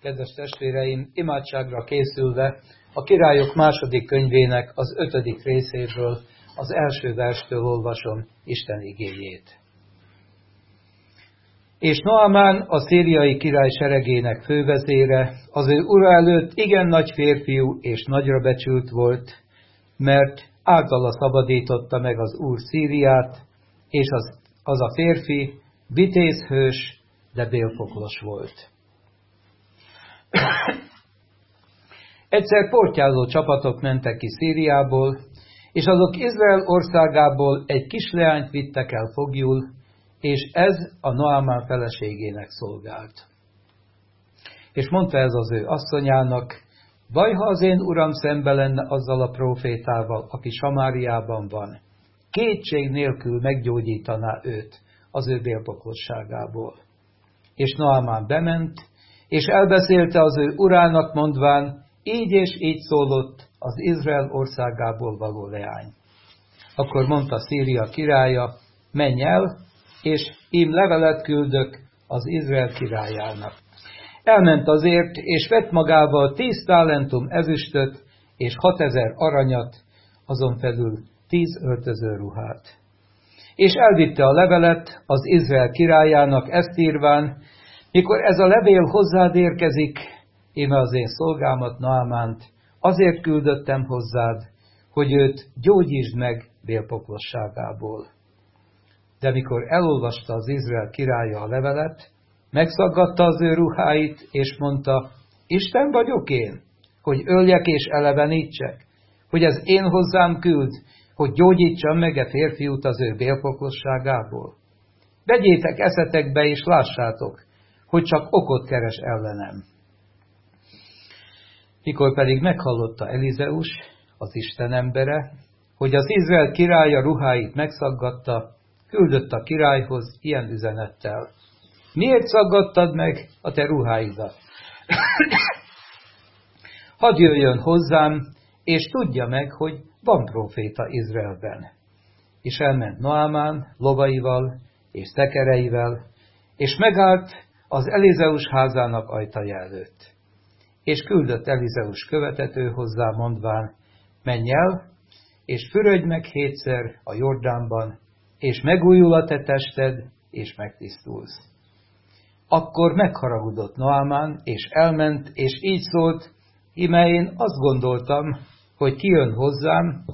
Kedves testvéreim, imádságra készülve a Királyok második könyvének az 5. részéből, az első verstől olvasom Isten igéjét. És Naamán, a szíriai király seregének fővezére, az ő ura előtt igen nagy férfiú és nagyra becsült volt, mert általa szabadította meg az Úr Szíriát, és az a férfi vitézhős, de bélpoklos volt. Egyszer portyázó csapatok mentek ki Szíriából, és azok Izrael országából egy kisleányt vittek el foglyul, és ez a Naamán feleségének szolgált. És mondta ez az ő asszonyának, vaj, ha az én uram szembe lenne azzal a prófétával, aki Samáriában van, kétség nélkül meggyógyítaná őt az ő bélpoklosságából. És Naamán bement, és elbeszélte az ő urának, mondván, így és így szólott az Izrael országából való leány. Akkor mondta Szíria királya, menj el, és ím levelet küldök az Izrael királyának. Elment azért, és vett magával 10 talentum ezüstöt, és 6000 aranyat, azon felül 10 öltözőruhát. És elvitte a levelet az Izrael királyának, ezt írván, mikor ez a levél hozzád érkezik, íme az én szolgámat Naamánt azért küldöttem hozzád, hogy őt gyógyítsd meg bélpoklosságából. De mikor elolvasta az Izrael királya a levelet, megszaggatta az ő ruháit, és mondta, Isten vagyok én, hogy öljek és elevenítsek, hogy ez én hozzám küld, hogy gyógyítsam meg a férfiút az ő bélpoklosságából. Vegyétek eszetekbe, és lássátok, hogy csak okot keres ellenem. Mikor pedig meghallotta Elizeus, az Isten embere, hogy az Izrael királya ruháit megszaggatta, küldött a királyhoz ilyen üzenettel. Miért szaggattad meg a te ruháidat? Hadd jöjjön hozzám, és tudja meg, hogy van próféta Izraelben. És elment Naamán lovaival és szekereivel, és megállt az Elizeus házának ajtaja előtt. És küldött Elizeus követető hozzá, mondván, menj el, és fürödj meg 7-szer a Jordánban, és megújul a te tested, és megtisztulsz. Akkor megharagudott Naamán, és elment, és így szólt, íme én azt gondoltam, hogy kijön hozzám,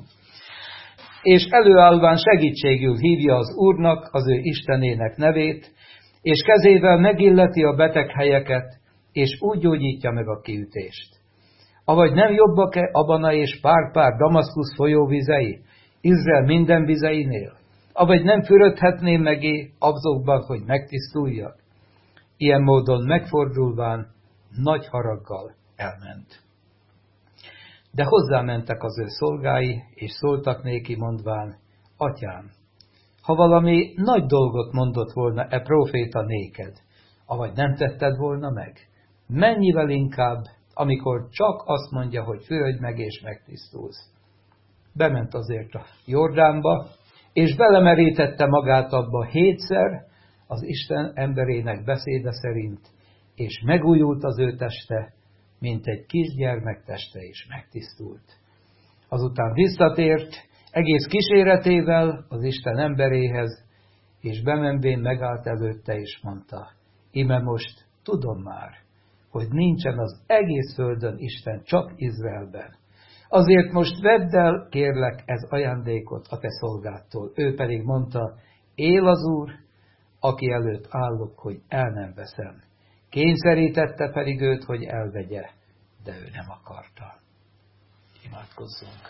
és előállván segítségül hívja az Úrnak, az ő Istenének nevét, és kezével megilleti a beteg helyeket, és úgy gyógyítja meg a kiütést. Avagy nem jobbak-e Abana és Párpár Damaszkusz folyóvizei, Izrael minden vizeinél? Avagy nem fürödhetném megé azokban, hogy megtisztuljak? Ilyen módon megfordulván nagy haraggal elment. De hozzámentek az ő szolgái, és szóltak néki, mondván, atyám, ha valami nagy dolgot mondott volna e próféta néked, avagy nem tetted volna meg, mennyivel inkább, amikor csak azt mondja, hogy fürödj meg és megtisztulsz. Bement azért a Jordánba, és belemerítette magát abba 7-szer, az Isten emberének beszéde szerint, és megújult az ő teste, mint egy kisgyermek teste is megtisztult. Azután visszatért, egész kíséretével az Isten emberéhez, és bemenvén megállt előtte, és mondta, íme most tudom már, hogy nincsen az egész földön Isten, csak Izraelben. Azért most vedd el, kérlek, ez ajándékot a te szolgádtól. Ő pedig mondta, él az Úr, aki előtt állok, hogy el nem veszem. Kényszerítette pedig őt, hogy elvegye, de ő nem akarta. Imádkozzunk.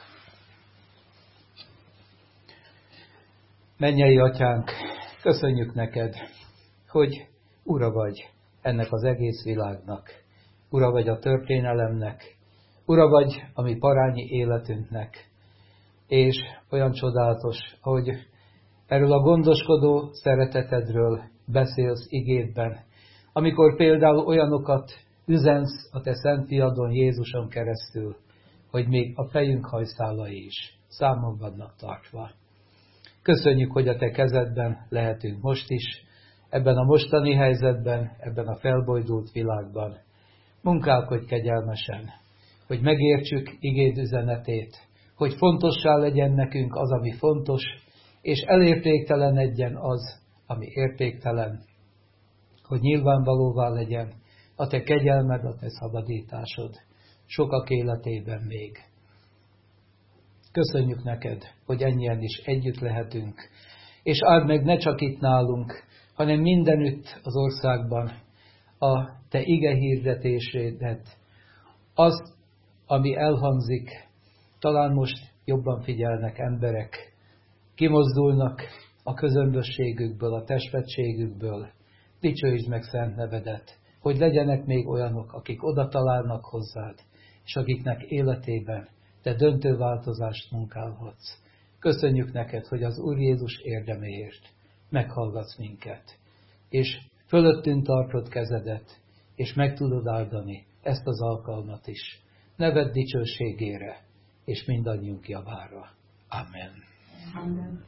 Mennyei Atyánk, köszönjük neked, hogy Ura vagy ennek az egész világnak, Ura vagy a történelemnek, Ura vagy a mi parányi életünknek, és olyan csodálatos, hogy erről a gondoskodó szeretetedről beszélsz igédben, amikor például olyanokat üzensz a te szent fiadon Jézuson keresztül, hogy még a fejünk hajszálai is számon vannak tartva. Köszönjük, hogy a te kezedben lehetünk most is, ebben a mostani helyzetben, ebben a felbojdult világban, Munkálkodj kegyelmesen, hogy megértsük igéd üzenetét, hogy fontossá legyen nekünk az, ami fontos, és elértéktelenedjen az, ami értéktelen, hogy nyilvánvalóvá legyen a te kegyelmed, a te szabadításod sokak életében még. Köszönjük neked, hogy ennyien is együtt lehetünk, és áld meg ne csak itt nálunk, hanem mindenütt az országban a te ige hirdetésédet. Az, ami elhangzik, talán most jobban figyelnek emberek, kimozdulnak a közömbösségükből, a testvetségükből. Dicsőítsd meg szent nevedet, hogy legyenek még olyanok, akik oda találnak hozzád, és akiknek életében te döntő változást munkálhatsz. Köszönjük neked, hogy az Úr Jézus érdeméért meghallgatsz minket, és fölöttünk tartod kezedet, és meg tudod áldani ezt az alkalmat is. Neved dicsőségére, és mindannyiunk javára. Amen. Amen.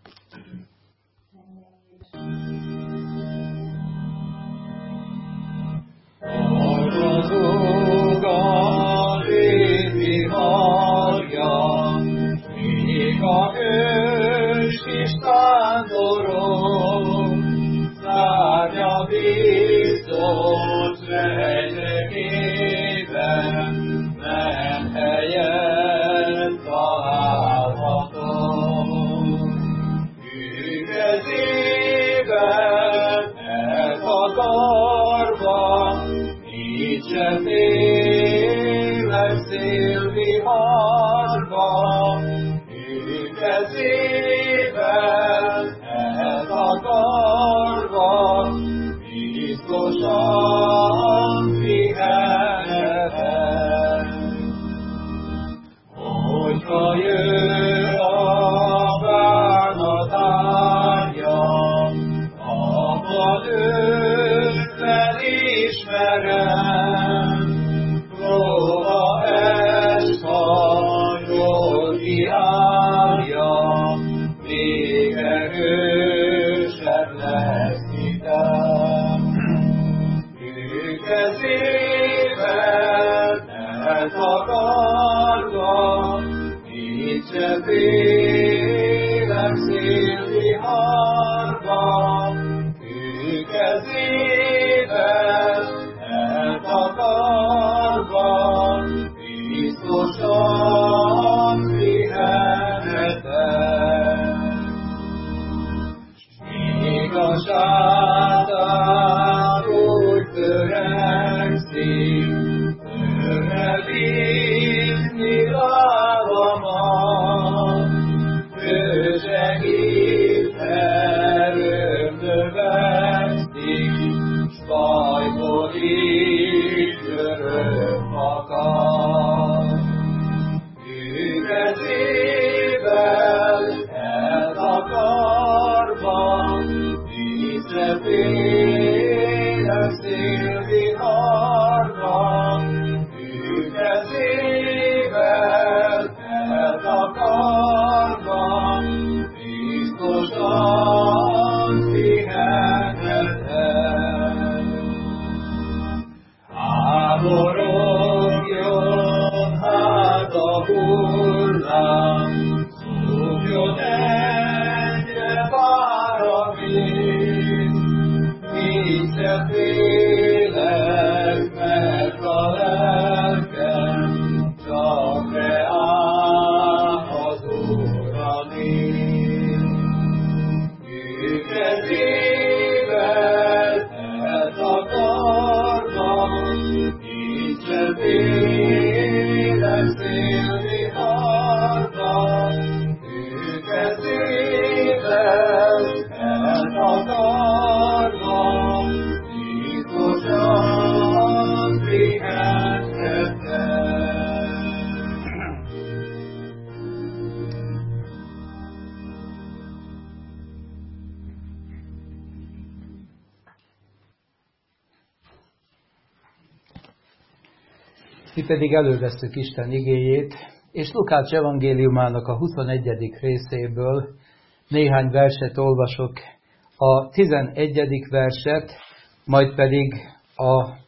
Mi pedig elővesszük Isten igéjét, és Lukács evangéliumának a 21. részéből néhány verset olvasok, a 11. verset, majd pedig a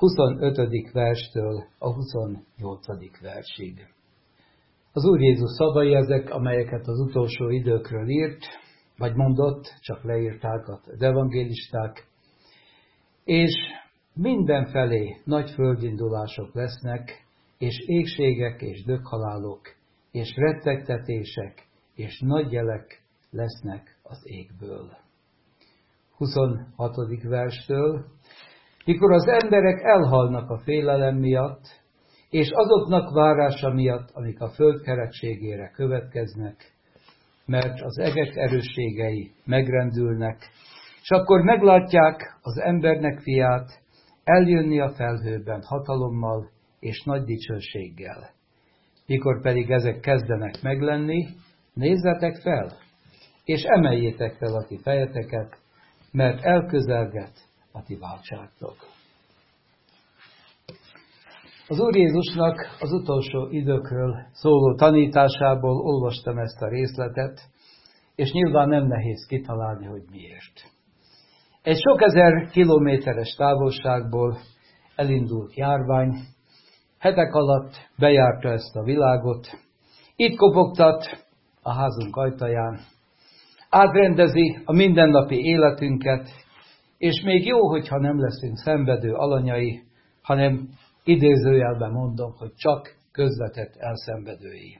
25. verstől a 28. versig. Az Úr Jézus szavai ezek, amelyeket az utolsó időkről írt, vagy mondott, csak leírták az evangélisták, és mindenfelé nagy földindulások lesznek, és égségek és döghalálok, és rettegtetések, és nagy jelek lesznek az égből. 26. verstől, mikor az emberek elhalnak a félelem miatt, és azoknak várása miatt, amik a föld kerekségére következnek, mert az egek erősségei megrendülnek, és akkor meglátják az embernek fiát eljönni a felhőben hatalommal és nagy dicsőséggel. Mikor pedig ezek kezdenek meglenni, nézzetek fel, és emeljétek fel a ti fejeteket, mert elközelget a ti váltságtok. Az Úr Jézusnak az utolsó időkről szóló tanításából olvastam ezt a részletet, és nyilván nem nehéz kitalálni, hogy miért. Egy sok ezer kilométeres távolságból elindult járvány, hetek alatt bejárta ezt a világot, itt kopogtat a házunk ajtaján, átrendezi a mindennapi életünket, és még jó, hogyha nem leszünk szenvedő alanyai, hanem idézőjelben mondom, hogy csak közvetett elszenvedői.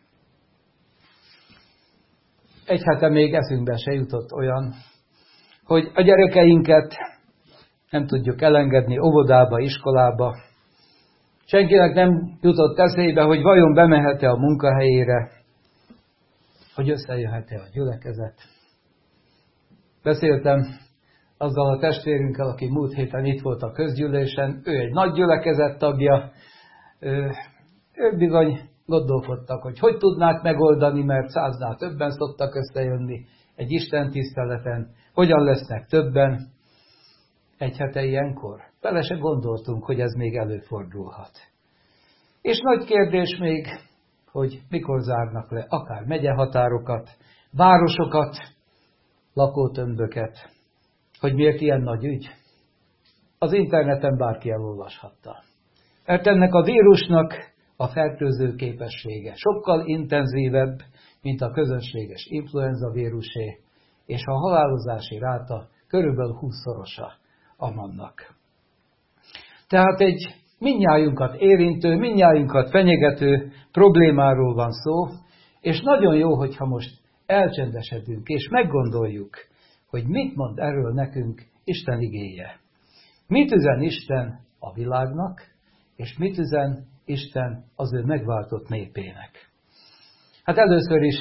Egy hete még eszünkbe se jutott olyan, hogy a gyerekeinket nem tudjuk elengedni óvodába, iskolába. Senkinek nem jutott eszébe, hogy vajon bemehet-e a munkahelyére, hogy összejöhet-e a gyülekezet. Beszéltem azzal a testvérünkkel, aki múlt héten itt volt a közgyűlésen, ő egy nagy gyülekezet tagja, ők bizony gondolkodtak, hogy tudnák megoldani, mert 100-nál többen szoktak összejönni egy istentiszteleten, hogyan lesznek többen. Egy hete ilyenkor bele se gondoltunk, hogy ez még előfordulhat. És nagy kérdés még, hogy mikor zárnak le akár megyehatárokat, városokat, lakótömböket, hogy miért ilyen nagy ügy. Az interneten bárki elolvashatta. Mert ennek a vírusnak a fertőző képessége sokkal intenzívebb, mint a közönséges influenza vírusé, és a halálozási ráta körülbelül 20-szorosa annak. Tehát egy mindnyájunkat érintő, mindnyájunkat fenyegető problémáról van szó, és nagyon jó, hogyha most elcsendesedünk, és meggondoljuk, hogy mit mond erről nekünk Isten igéje. Mit üzen Isten a világnak, és mit üzen Isten az ő megváltott népének. Hát először is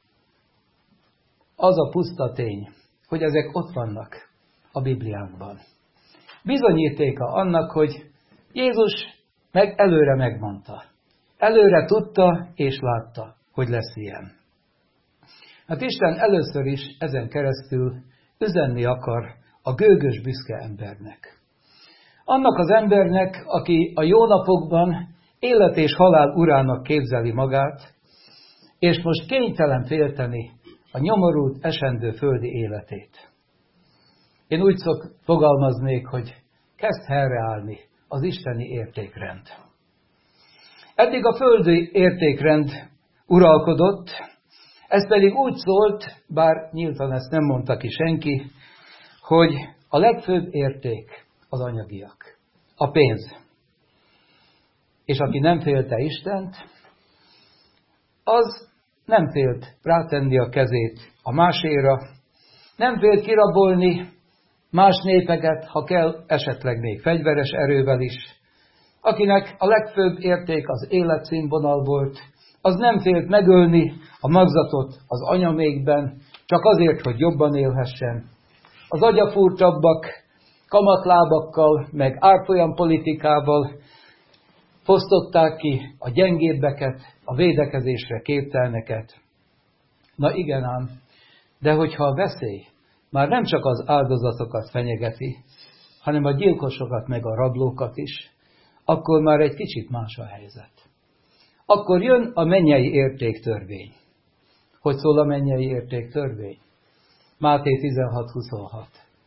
az a puszta tény, hogy ezek ott vannak a Bibliánkban. Bizonyítéka annak, hogy Jézus előre megmondta. Előre tudta és látta, hogy lesz ilyen. Hát Isten először is ezen keresztül üzenni akar a gőgös, büszke embernek. Annak az embernek, aki a jó napokban élet és halál urának képzeli magát, és most kénytelen félteni a nyomorult, esendő földi életét. Én úgy fogalmaznék, hogy kezd helyreállni az isteni értékrend. Eddig a földi értékrend uralkodott, ez pedig úgy szólt, bár nyíltan ezt nem mondta ki senki, hogy a legfőbb érték az anyagiak, a pénz. És aki nem félte Istent, az nem félt rátenni a kezét a máséra, nem félt kirabolni más népeket, ha kell, esetleg még fegyveres erővel is. Akinek a legfőbb érték az életszínvonal volt, az nem félt megölni a magzatot az anyamékben, csak azért, hogy jobban élhessen. Az agyafúrtabbak kamatlábakkal, meg árfolyam politikával fosztották ki a gyengébbeket, a védekezésre képtelneket. Na igen ám, de hogyha a veszély már nem csak az áldozatokat fenyegeti, hanem a gyilkosokat meg a rablókat is, akkor már egy kicsit más a helyzet. Akkor jön a mennyei értéktörvény. Hogy szól a mennyei értéktörvény? Máté 16:26.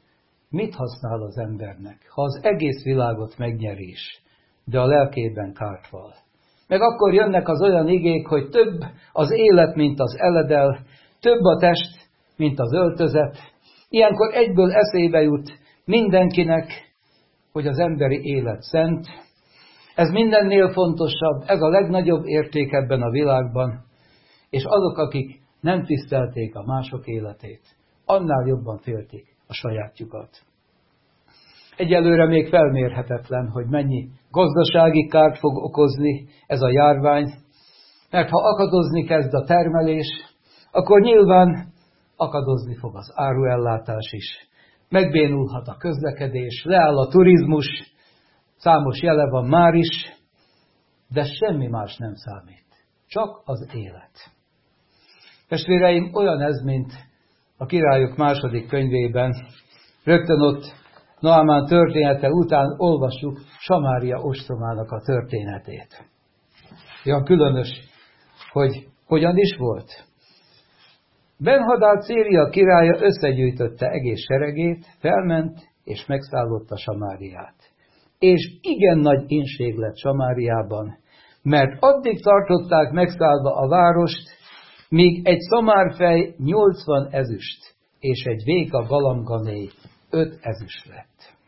mit használ az embernek, ha az egész világot megnyeri is, de a lelkében kárt val. Meg akkor jönnek az olyan igék, hogy több az élet, mint az eledel, több a test, mint az öltözet. Ilyenkor egyből eszébe jut mindenkinek, hogy az emberi élet szent. Ez mindennél fontosabb, ez a legnagyobb érték ebben a világban, és azok, akik nem tisztelték a mások életét, annál jobban félték a sajátjukat. Egyelőre még felmérhetetlen, hogy mennyi gazdasági kárt fog okozni ez a járvány, mert ha akadozni kezd a termelés, akkor nyilván akadozni fog az áruellátás is. Megbénulhat a közlekedés, leáll a turizmus, számos jele van már is, de semmi más nem számít, csak az élet. Testvéreim, olyan ez, mint a Királyok második könyvében, rögtön ott Naamán története után olvassuk Samária ostromának a történetét. Olyan különös, hogy hogyan is volt. Ben-Hadad Szíria királya összegyűjtötte egész seregét, felment és megszállotta Samáriát. És igen nagy inség lett Samáriában, mert addig tartották megszállva a várost, míg egy szamárfej 80 ezüst, és egy véka galamganéj 5 ezüst lett.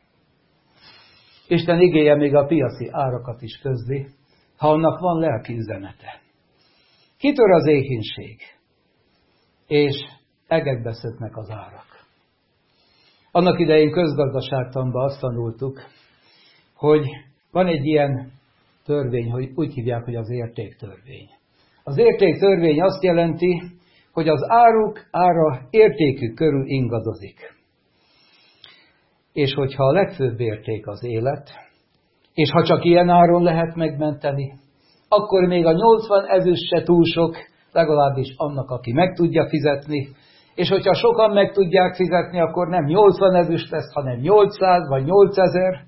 Isten igéje még a piaci árakat is közli, ha annak van lelki üzenete. Kitör az éhínség, és egekbe szöknek az árak. Annak idején közgazdaságtanban azt tanultuk, hogy van egy ilyen törvény, hogy úgy hívják, hogy az értéktörvény. Az értéktörvény azt jelenti, hogy az áruk ára értékük körül ingadozik. És hogyha a legfőbb érték az élet, és ha csak ilyen áron lehet megmenteni, akkor még a 80 ezüst se túl sok, legalábbis annak, aki meg tudja fizetni, és hogyha sokan meg tudják fizetni, akkor nem 80 ezüst lesz, hanem 800 vagy 8000.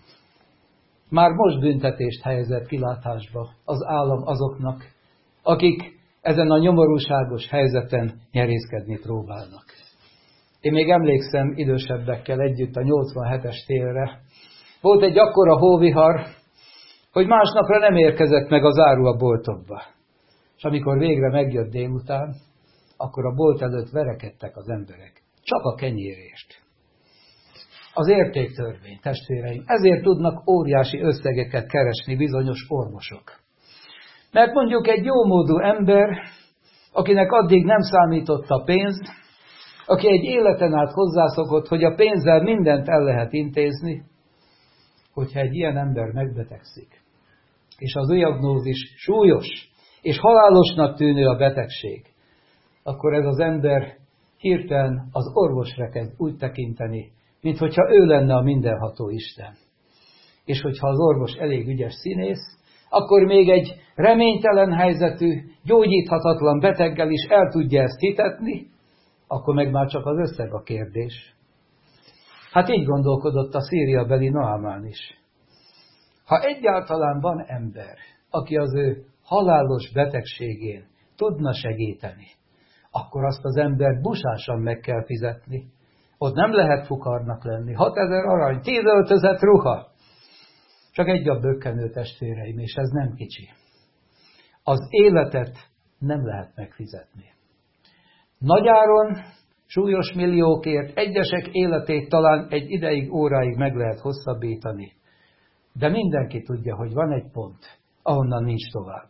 Már most büntetést helyezett kilátásba az állam azoknak, akik ezen a nyomorúságos helyzeten nyerészkedni próbálnak. Én még emlékszem idősebbekkel együtt a 87-es télre. Volt egy akkora hóvihar, hogy másnapra nem érkezett meg az áru a boltokba. És amikor végre megjött délután, akkor a bolt előtt verekedtek az emberek. Csak a kenyérért. Az értéktörvény, testvéreim, ezért tudnak óriási összegeket keresni bizonyos orvosok. Mert mondjuk egy jómódú ember, akinek addig nem számított a pénz, aki egy életen át hozzászokott, hogy a pénzzel mindent el lehet intézni, hogyha egy ilyen ember megbetegszik, és az diagnózis súlyos, és halálosnak tűnő a betegség, akkor ez az ember hirtelen az orvosra kezd úgy tekinteni, minthogyha ő lenne a mindenható Isten. És hogyha az orvos elég ügyes színész, akkor még egy reménytelen helyzetű, gyógyíthatatlan beteggel is el tudja ezt hitetni, akkor meg már csak az összeg a kérdés. Hát így gondolkodott a szíriabeli Naamán is. Ha egyáltalán van ember, aki az ő halálos betegségén tudna segíteni, akkor azt az embert busásan meg kell fizetni. Ott nem lehet fukarnak lenni. 6000 arany, 10 öltözet ruha. Csak egy a bökkenő, testvéreim, és ez nem kicsi. Az életet nem lehet megfizetni. Nagyáron, súlyos milliókért egyesek életét talán egy ideig, óráig meg lehet hosszabbítani. De mindenki tudja, hogy van egy pont, ahonnan nincs tovább.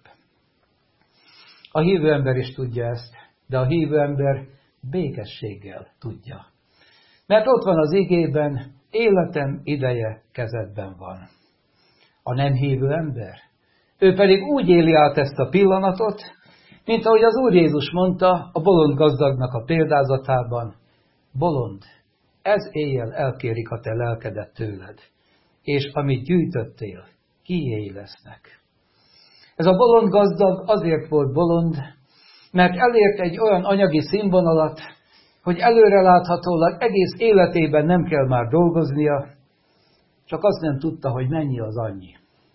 A hívő ember is tudja ezt, de a hívő ember békességgel tudja. Mert ott van az igében, életem ideje kezedben van. A nem hívő ember, ő pedig úgy éli át ezt a pillanatot, mint ahogy az Úr Jézus mondta a bolond gazdagnak a példázatában, bolond, ez éjjel elkérik a te lelkedet tőled, és amit gyűjtöttél, kiéi lesznek. Ez a bolond gazdag azért volt bolond, mert elért egy olyan anyagi színvonalat, hogy előreláthatólag egész életében nem kell már dolgoznia, csak azt nem tudta, hogy mennyi az annyi.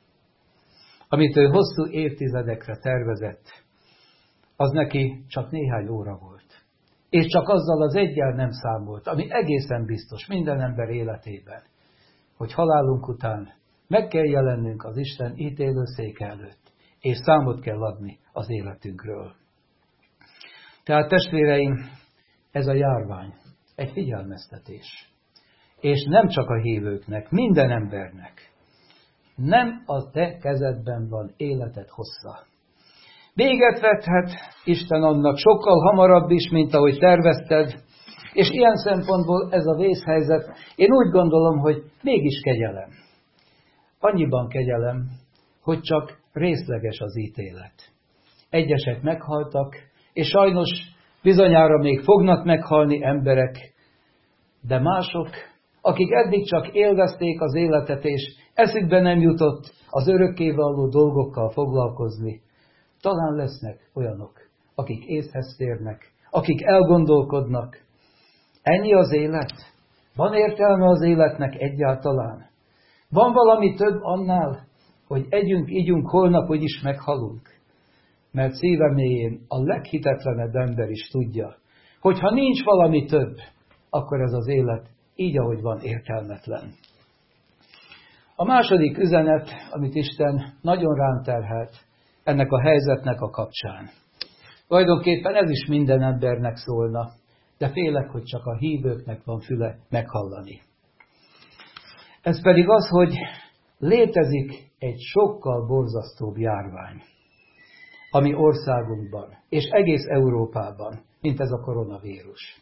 Amit ő hosszú évtizedekre tervezett, az neki csak néhány óra volt. és csak azzal az eggyel nem számolt, ami egészen biztos minden ember életében, hogy halálunk után meg kell jelennünk az Isten ítélőszéke előtt, és számot kell adni az életünkről. Tehát testvéreim, ez a járvány egy figyelmeztetés. És nem csak a hívőknek, minden embernek. Nem a te kezedben van életed hossza. Véget vethet Isten annak sokkal hamarabb is, mint ahogy tervezted, és ilyen szempontból ez a vészhelyzet, én úgy gondolom, hogy mégis kegyelem. Annyiban kegyelem, hogy csak részleges az ítélet. Egyesek meghaltak, és sajnos bizonyára még fognak meghalni emberek, de mások, akik eddig csak élvezték az életet, és eszükbe nem jutott az örökkévaló dolgokkal foglalkozni, talán lesznek olyanok, akik észhez térnek, akik elgondolkodnak. Ennyi az élet? Van értelme az életnek egyáltalán? Van valami több annál, hogy együnk, ígyunk, holnap úgyis meghalunk? Mert szíve mélyén a leghitetlenebb ember is tudja, hogy ha nincs valami több, akkor ez az élet így, ahogy van, értelmetlen. A második üzenet, amit Isten nagyon rám terhelt ennek a helyzetnek a kapcsán. Tulajdonképpen ez is minden embernek szólna, de félek, hogy csak a hívőknek van füle meghallani. Ez pedig az, hogy létezik egy sokkal borzasztóbb járvány, ami országunkban, és egész Európában, mint ez a koronavírus.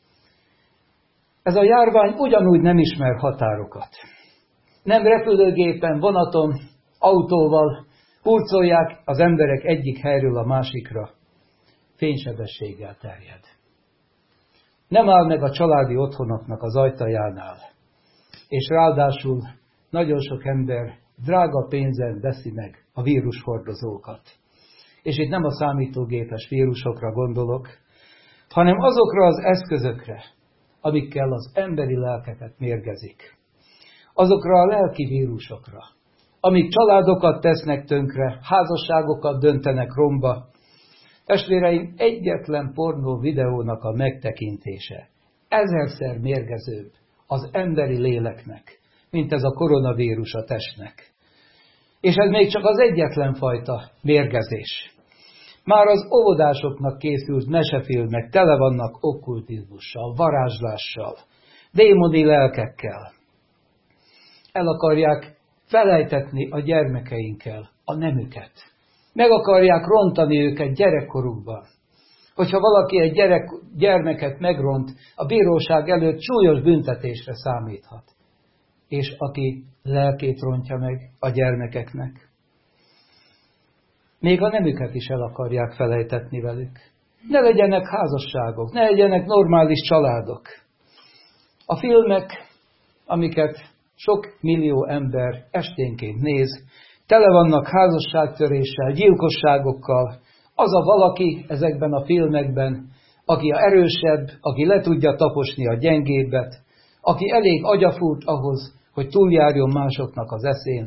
Ez a járvány ugyanúgy nem ismer határokat. Nem repülőgépen, vonaton, autóval hurcolják az emberek egyik helyről a másikra, fénysebességgel terjed. Nem áll meg a családi otthonoknak az ajtajánál, és ráadásul nagyon sok ember drága pénzen veszi meg a vírushordozókat. És itt nem a számítógépes vírusokra gondolok, hanem azokra az eszközökre, amikkel az emberi lelkeket mérgezik. Azokra a lelki vírusokra, amik családokat tesznek tönkre, házasságokat döntenek romba. Testvéreim, egyetlen pornó videónak a megtekintése 1000-szer mérgezőbb az emberi léleknek, mint ez a koronavírus a testnek. És ez még csak az egyetlen fajta mérgezés. Már az óvodásoknak készült mesefilmek tele vannak okkultizmussal, varázslással, démoni lelkekkel. El akarják felejtetni a gyermekeinkkel a nemüket. Meg akarják rontani őket gyerekkorukban. Hogyha valaki egy gyermeket megront, a bíróság előtt súlyos büntetésre számíthat. És aki lelkét rontja meg a gyermekeknek, még a nemüket is el akarják felejtetni velük. Ne legyenek házasságok, ne legyenek normális családok. A filmek, amiket sok millió ember esténként néz, tele vannak házasságtöréssel, gyilkosságokkal. Az a valaki ezekben a filmekben, aki a erősebb, aki le tudja taposni a gyengébbet, aki elég agyafúrt ahhoz, hogy túljárjon másoknak az eszén.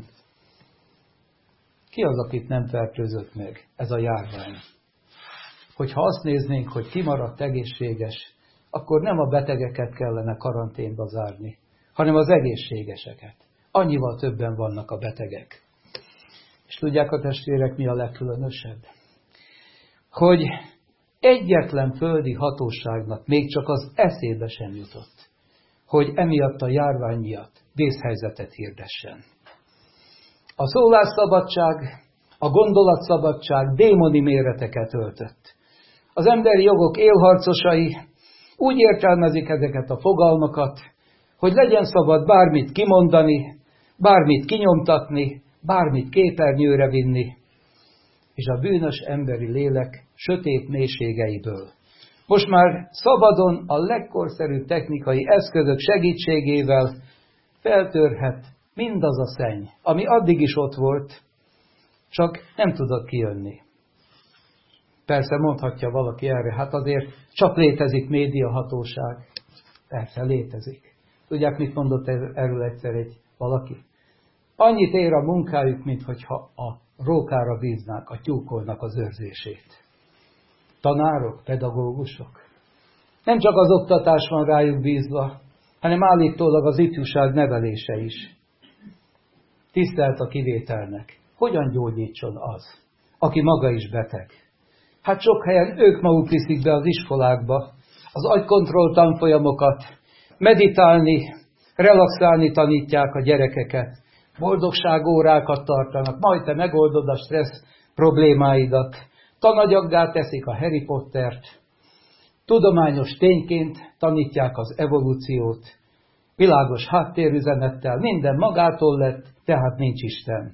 Ki az, akit nem fertőzött meg ez a járvány? Hogyha azt néznénk, hogy kimaradt egészséges, akkor nem a betegeket kellene karanténba zárni, hanem az egészségeseket. Annyival többen vannak a betegek. És tudják a testvérek, mi a legkülönösebb? Hogy egyetlen földi hatóságnak még csak az eszébe sem jutott, hogy emiatt a járvány miatt vészhelyzetet hirdessen. A szólásszabadság, a gondolatszabadság démoni méreteket öltött. Az emberi jogok élharcosai úgy értelmezik ezeket a fogalmakat, hogy legyen szabad bármit kimondani, bármit kinyomtatni, bármit képernyőre vinni, és a bűnös emberi lélek sötét mélységeiből most már szabadon a legkorszerűbb technikai eszközök segítségével feltörhet mindaz a szenny, ami addig is ott volt, csak nem tudott kijönni. Persze mondhatja valaki erre, hát azért csak létezik médiahatóság. Persze létezik. Tudják, mit mondott erről egyszer valaki? Annyit ér a munkájuk, minthogyha a rókára bíznák a tyúkolnak az őrzését. Tanárok, pedagógusok. Nem csak az oktatás van rájuk bízva, hanem állítólag az ifjúság nevelése is. Tisztelt a kivételnek. Hogyan gyógyítson az, aki maga is beteg? Hát sok helyen ők maguk viszik be az iskolákba az agykontroll tanfolyamokat, meditálni, relaxálni tanítják a gyerekeket, boldogságórákat tartanak, majd te megoldod a stressz problémáidat, tanagyaggá teszik a Harry Pottert, tudományos tényként tanítják az evolúciót, világos háttérüzenettel, minden magától lett, tehát nincs Isten.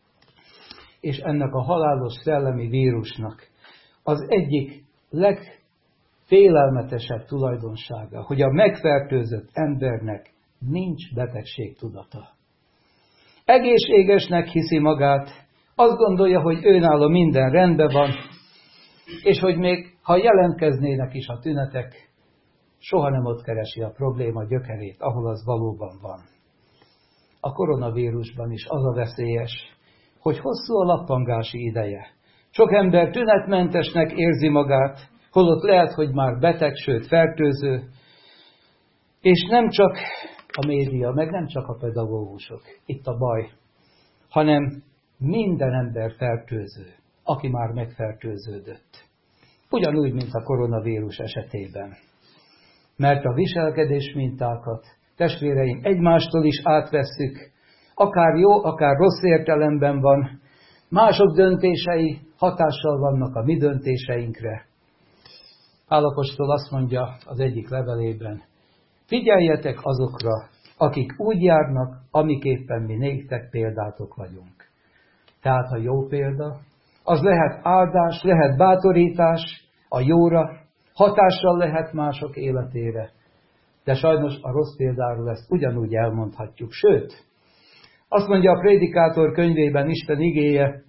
És ennek a halálos szellemi vírusnak az egyik legfélelmetesebb tulajdonsága, hogy a megfertőzött embernek nincs betegségtudata. Egészségesnek hiszi magát, azt gondolja, hogy őnála minden rendben van, és hogy még ha jelentkeznének is a tünetek, soha nem ott keresi a probléma gyökerét, ahol az valóban van. A koronavírusban is az a veszélyes, hogy hosszú a lappangási ideje. Sok ember tünetmentesnek érzi magát, holott lehet, hogy már beteg, sőt fertőző, és nem csak a média, meg nem csak a pedagógusok, itt a baj, hanem minden ember fertőző, aki már megfertőződött. Ugyanúgy, mint a koronavírus esetében. Mert a viselkedés mintákat, testvéreim, egymástól is átvesszük, akár jó, akár rossz értelemben van, mások döntései hatással vannak a mi döntéseinkre. Pál apostol azt mondja az egyik levelében, figyeljetek azokra, akik úgy járnak, amiképpen mi néktek példátok vagyunk. Tehát a jó példa, az lehet áldás, lehet bátorítás a jóra, hatással lehet mások életére. De sajnos a rossz példáról ezt ugyanúgy elmondhatjuk. Sőt, azt mondja a Prédikátor könyvében Isten igéje,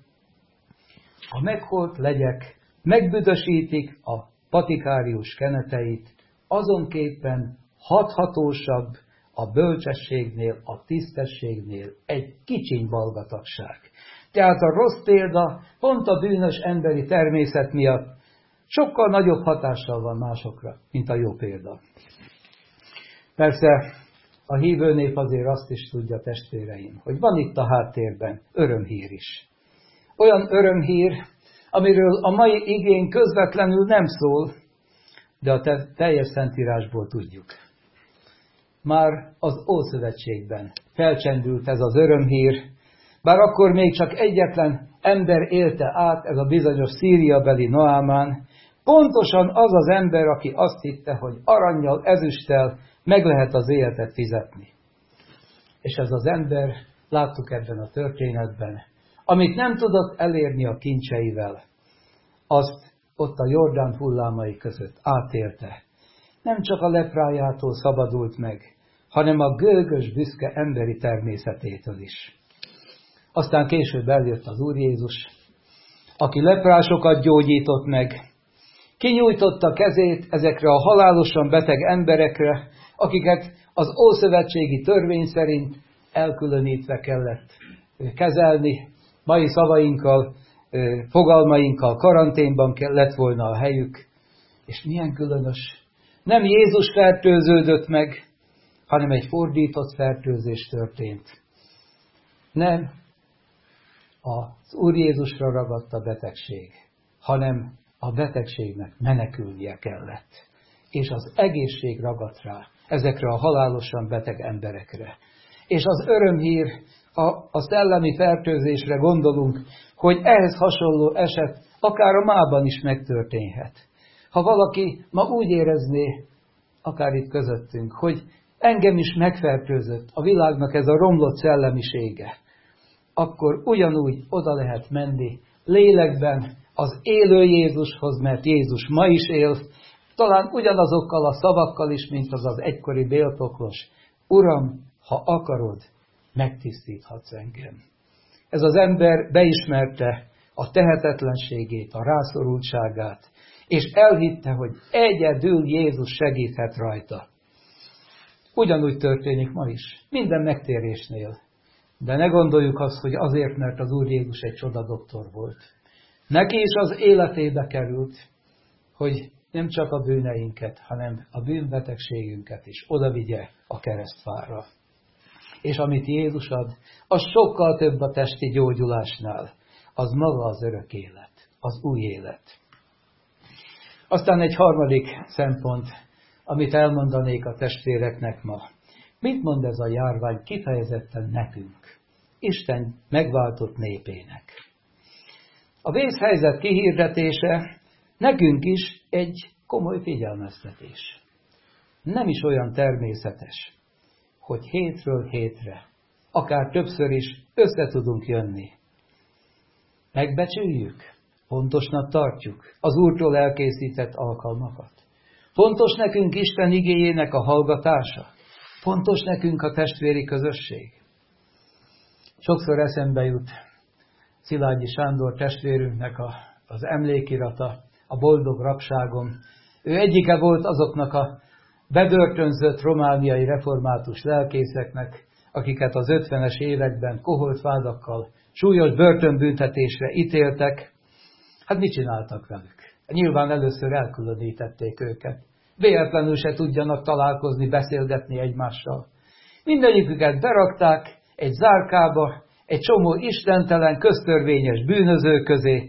a megholt legyek megbüdösítik a patikárius keneteit, azonképpen hathatósabb a bölcsességnél, a tisztességnél egy kicsiny balgatagság. Tehát a rossz példa pont a bűnös emberi természet miatt sokkal nagyobb hatással van másokra, mint a jó példa. Persze a hívő nép azért azt is tudja, testvéreim, hogy van itt a háttérben örömhír is. Olyan örömhír, amiről a mai igény közvetlenül nem szól, de a teljes Szentírásból tudjuk. Már az Ószövetségben felcsendült ez az örömhír, bár akkor még csak egyetlen ember élte át, ez a bizonyos szíriabeli Naámán, pontosan az az ember, aki azt hitte, hogy arannyal, ezüsttel meg lehet az életet fizetni. És ez az ember, láttuk ebben a történetben, amit nem tudott elérni a kincseivel, azt ott a Jordán hullámai között átélte. Nem csak a leprájától szabadult meg, hanem a gőgös, büszke emberi természetétől is. Aztán később eljött az Úr Jézus, aki leprásokat gyógyított meg, kinyújtotta kezét ezekre a halálosan beteg emberekre, akiket az ószövetségi törvény szerint elkülönítve kellett kezelni, mai szavainkkal, fogalmainkkal karanténban lett volna a helyük. És milyen különös. Nem Jézus fertőződött meg, hanem egy fordított fertőzés történt. Nem az Úr Jézusra ragadt a betegség, hanem a betegségnek menekülnie kellett. És az egészség ragadt rá, ezekre a halálosan beteg emberekre. És az örömhír, ha a szellemi fertőzésre gondolunk, hogy ehhez hasonló eset akár a mában is megtörténhet. Ha valaki ma úgy érezné, akár itt közöttünk, hogy engem is megfertőzött a világnak ez a romlott szellemisége, akkor ugyanúgy oda lehet menni lélekben az élő Jézushoz, mert Jézus ma is él, talán ugyanazokkal a szavakkal is, mint az egykori Béltoklos. Uram, ha akarod, megtisztíthatsz engem. Ez az ember beismerte a tehetetlenségét, a rászorultságát, és elhitte, hogy egyedül Jézus segíthet rajta. Ugyanúgy történik ma is, minden megtérésnél. De ne gondoljuk azt, hogy azért, mert az Úr Jézus egy csodadoktor volt. Neki is az életébe került, hogy nem csak a bűneinket, hanem a bűnbetegségünket is odavigye a keresztfára. És amit Jézus ad, az sokkal több a testi gyógyulásnál. Az maga az örök élet, az új élet. Aztán egy harmadik szempont, amit elmondanék a testvéreknek ma. Mit mond ez a járvány kifejezetten nekünk, Isten megváltott népének? A vészhelyzet kihirdetése nekünk is egy komoly figyelmeztetés. Nem is olyan természetes, hogy hétről hétre, akár többször is össze tudunk jönni. Megbecsüljük, fontosnak tartjuk az Úrtól elkészített alkalmakat. Fontos nekünk Isten igéjének a hallgatása. Fontos nekünk a testvéri közösség. Sokszor eszembe jut Szilágyi Sándor testvérünknek az emlékirata, a boldog rabságom. Ő egyike volt azoknak a bebörtönzött romániai református lelkészeknek, akiket az 50-es években koholt vádakkal súlyos börtönbüntetésre ítéltek. Hát mit csináltak velük? Nyilván először elkülönítették őket. Véletlenül se tudjanak találkozni, beszélgetni egymással. Mindegyiküket berakták egy zárkába, egy csomó istentelen, köztörvényes bűnöző közé.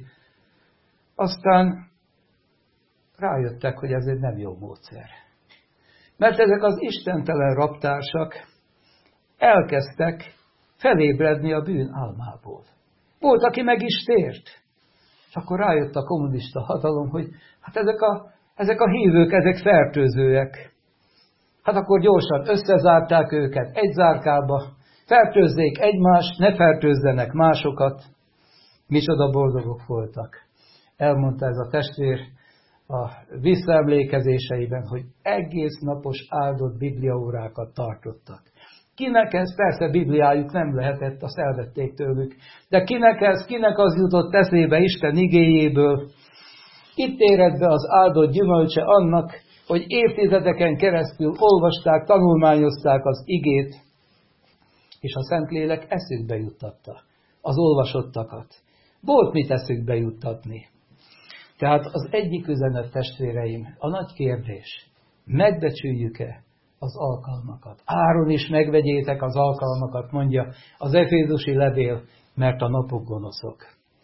Aztán rájöttek, hogy ez egy nem jó módszer. Mert ezek az istentelen rabtársak elkezdtek felébredni a bűn álmából. Volt, aki meg is tért. És akkor rájött a kommunista hatalom, hogy hát ezek a hívők, ezek fertőzőek. Hát akkor gyorsan összezárták őket egy zárkába, fertőzzék egymást, ne fertőzzenek másokat. Micsoda boldogok voltak. Elmondta ez a testvér a visszaemlékezéseiben, hogy egész napos áldott bibliaórákat tartottak. Kinek ez? Persze bibliájuk nem lehetett, azt elvették tőlük. De kinek ez? Kinek az jutott eszébe Isten igéjéből? Itt érett be az áldott gyümölcse annak, hogy évtizedeken keresztül olvasták, tanulmányozták az igét, és a Szentlélek eszükbe juttatta az olvasottakat. Volt mit eszükbe juttatni. Tehát az egyik üzenet, testvéreim, a nagy kérdés, megbecsüljük-e az alkalmakat? Áron is megvegyétek az alkalmakat, mondja az Efézusi levél, mert a napok gonoszok.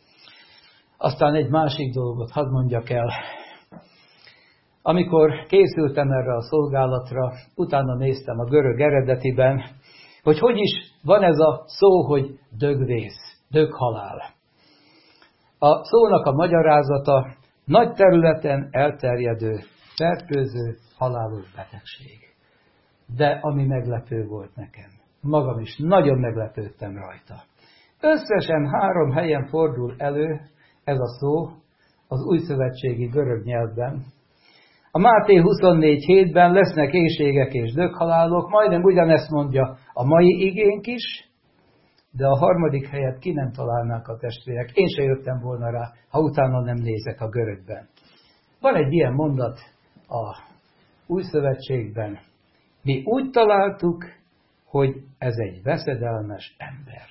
Aztán egy másik dolgot hadd mondjak el. Amikor készültem erre a szolgálatra, utána néztem a görög eredetiben, hogy is van ez a szó, hogy dögvész, döghalál. A szónak a magyarázata nagy területen elterjedő, fertőző, halálos betegség. De ami meglepő volt nekem, magam is nagyon meglepődtem rajta. Összesen 3 helyen fordul elő ez a szó az újszövetségi görög nyelvben. A Máté 24:7-ben lesznek éhségek és döghalálok, majdnem ugyanezt mondja a mai igénk is, de a 3. helyet ki nem találnák a testvérek. Én se jöttem volna rá, ha utána nem nézek a görögben. Van egy ilyen mondat a Újszövetségben. Mi úgy találtuk, hogy ez egy veszedelmes ember.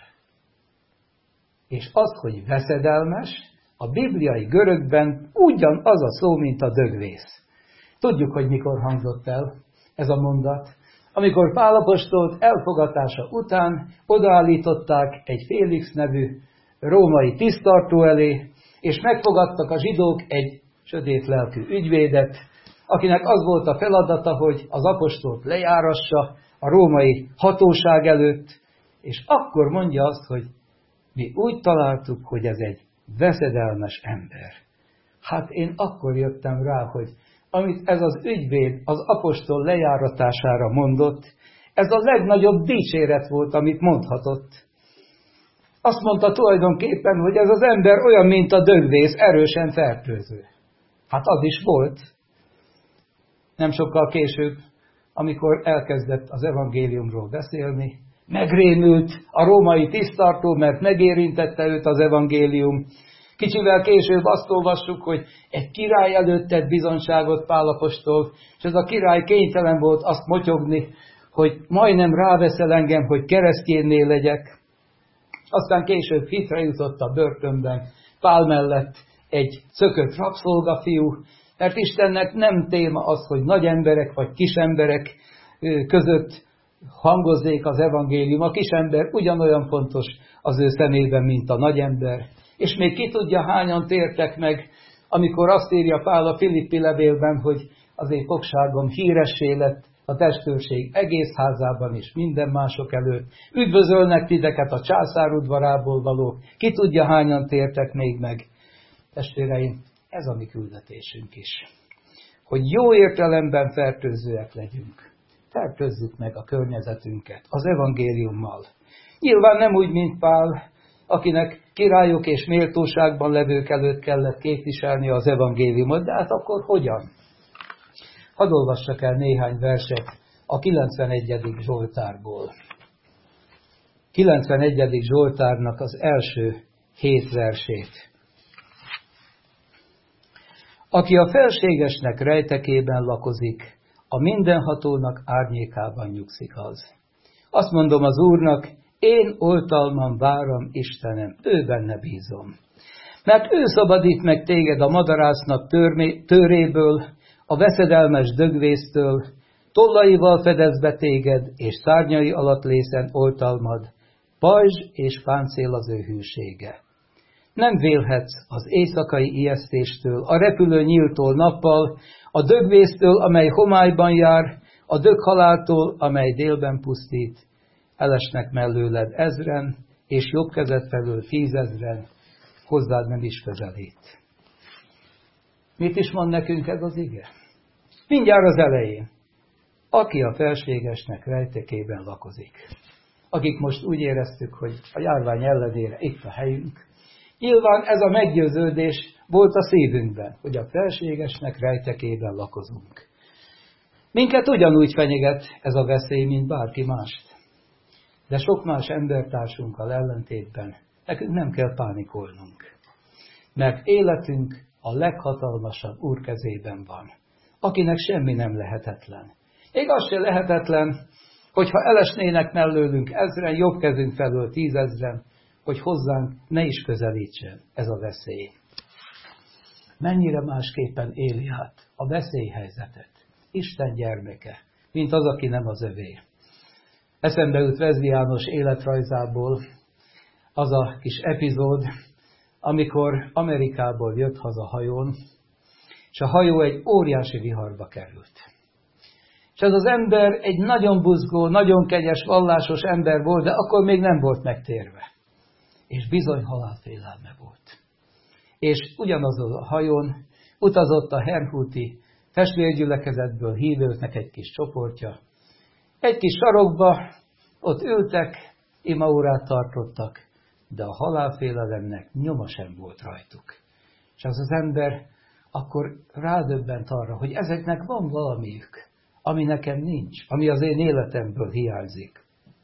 És az, hogy veszedelmes, a bibliai görögben ugyanaz a szó, mint a dögvész. Tudjuk, hogy mikor hangzott el ez a mondat. Amikor Pál apostolt elfogatása után odaállították egy Félix nevű római tiszttartó elé, és megfogadtak a zsidók egy sötét lelkű ügyvédet, akinek az volt a feladata, hogy az apostolt lejárassa a római hatóság előtt, és akkor mondja azt, hogy mi úgy találtuk, hogy ez egy veszedelmes ember. Hát én akkor jöttem rá, hogy amit ez az ügyvéd az apostol lejáratására mondott, ez a legnagyobb dicséret volt, amit mondhatott. Azt mondta tulajdonképpen, hogy ez az ember olyan, mint a dögvész, erősen fertőző. Hát az is volt. Nem sokkal később, amikor elkezdett az evangéliumról beszélni, megrémült a római tiszttartó, mert megérintette őt az evangélium. Kicsivel később azt olvassuk, hogy egy király előtt tett bizonyságot Pál apostol, és ez a király kénytelen volt azt motyogni, hogy majdnem ráveszel engem, hogy keresztjénné legyek. Aztán később hitre jutott a börtönben, Pál mellett egy szökött rabszolgafiú, Mert Istennek nem téma az, hogy nagy emberek vagy kis emberek között hangozzék az evangélium. A kisember ugyanolyan fontos az ő szemében, mint a nagyember. És még ki tudja, hányan tértek meg, amikor azt írja Pál a Filippi levélben, hogy az én fogságom híressé lett a testvőrség egész házában és minden mások előtt. Üdvözölnek titeket a császár udvarából valók. Ki tudja, hányan tértek még meg. Testvéreim, ez a mi küldetésünk is. Hogy jó értelemben fertőzőek legyünk. Fertőzzük meg a környezetünket az evangéliummal. Nyilván nem úgy, mint Pál, akinek királyok és méltóságban levők előtt kellett képviselni az evangéliumot, de hát akkor hogyan? Hadd olvassak el néhány verset a 91. Zsoltárból. 91. Zsoltárnak az első 7 versét. Aki a felségesnek rejtekében lakozik, a mindenhatónak árnyékában nyugszik az. Azt mondom az Úrnak, én oltalmam várom Istenem, ő benne bízom. Mert ő szabadít meg téged a madarásznak tőréből, a veszedelmes dögvésztől, tollaival fedez be téged, és szárnyai alatt lészen oltalmad, pajzs és páncél az ő hűsége. Nem vélhetsz az éjszakai ijesztéstől, a repülő nyíltól nappal, a dögvésztől, amely homályban jár, a döghaláltól, amely délben pusztít. Elesnek mellőled 1000, és jobb kezed felől 10 000, hozzád nem is közelít. Mit is mond nekünk ez az ige? Mindjárt az elején. Aki a felségesnek rejtekében lakozik. Akik most úgy éreztük, hogy a járvány ellenére itt a helyünk, nyilván ez a meggyőződés volt a szívünkben, hogy a felségesnek rejtekében lakozunk. Minket ugyanúgy fenyeget ez a veszély, mint bárki mást. De sok más embertársunkkal ellentétben nekünk nem kell pánikolnunk. Mert életünk a leghatalmasabb Úr kezében van, akinek semmi nem lehetetlen. Még az se lehetetlen, hogyha elesnének mellőlünk 1000, jobb kezünk felől 10 000, hogy hozzánk ne is közelítsen ez a veszély. Mennyire másképpen éli át a veszélyhelyzetet Isten gyermeke, mint az, aki nem az övé. Eszembe jut Vezdi János életrajzából az a kis epizód, amikor Amerikából jött haza hajón, és a hajó egy óriási viharba került. És ez az ember egy nagyon buzgó, nagyon kegyes, vallásos ember volt, de akkor még nem volt megtérve. És bizony halálfélelme volt. És ugyanazon a hajón utazott a herrhúti testvérgyülekezetből hívőknek egy kis csoportja. Egy kis sarokba ott ültek, imaórát tartottak, de a halálfélelemnek nyoma sem volt rajtuk. És az az ember akkor rádöbbent arra, hogy ezeknek van valamiük, ami nekem nincs, ami az én életemből hiányzik.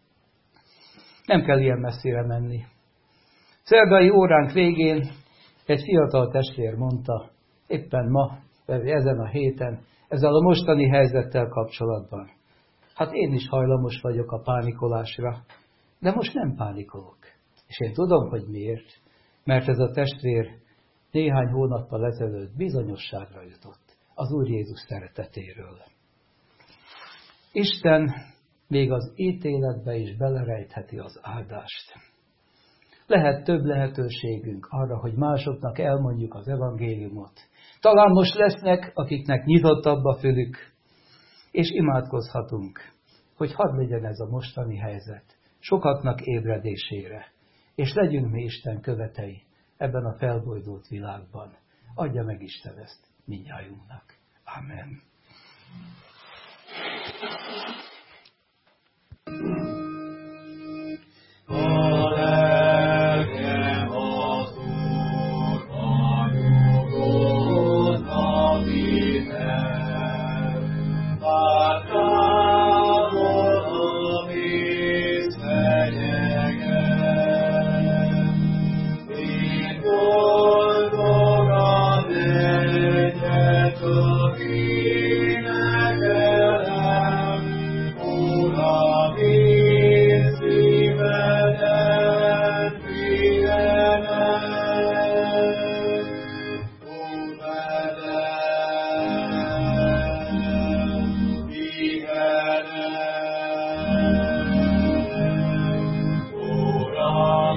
Nem kell ilyen messzire menni. Szerdai óránk végén egy fiatal testvér mondta, éppen ma, ezen a héten, ezzel a mostani helyzettel kapcsolatban. Hát én is hajlamos vagyok a pánikolásra, de most nem pánikolok. És én tudom, hogy miért, mert ez a testvér néhány hónappal ezelőtt bizonyosságra jutott az Úr Jézus szeretetéről. Isten még az ítéletbe is belerejtheti az áldást. Lehet több lehetőségünk arra, hogy másoknak elmondjuk az evangéliumot. Talán most lesznek, akiknek nyitottabb a fülük, és imádkozhatunk, hogy hadd legyen ez a mostani helyzet sokaknak ébredésére, és legyünk mi Isten követei ebben a felbojdult világban. Adja meg Isten ezt mindnyájunknak. Amen.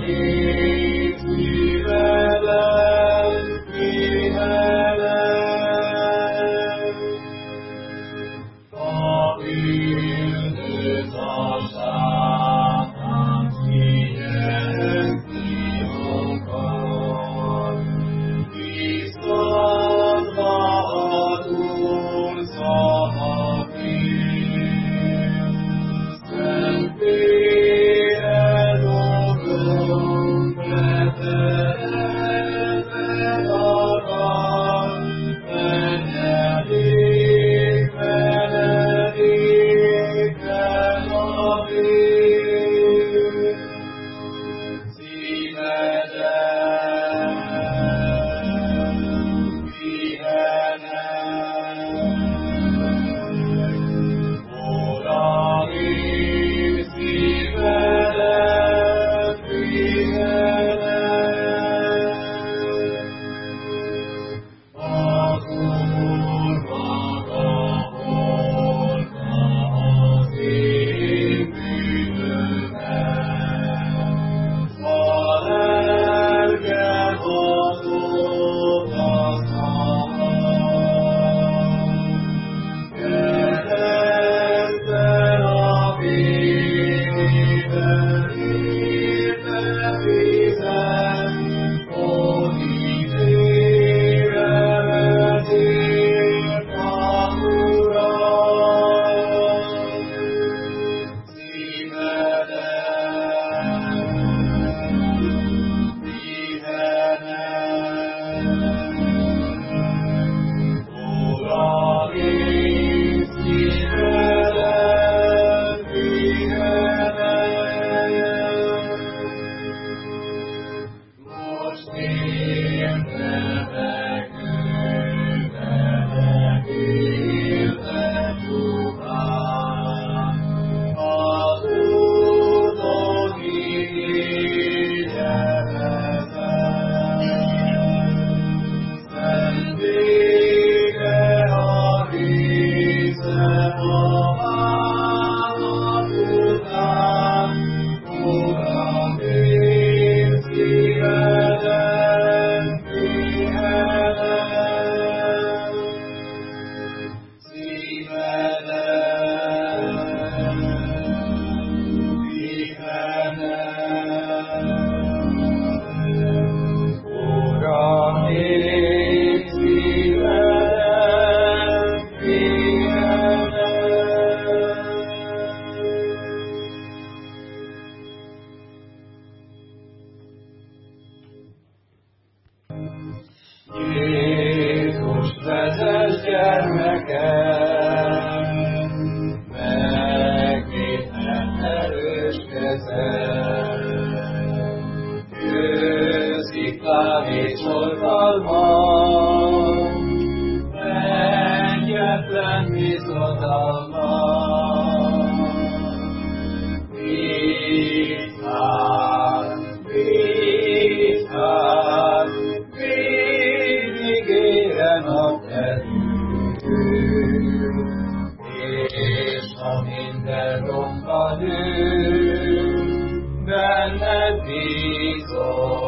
Benned bízom.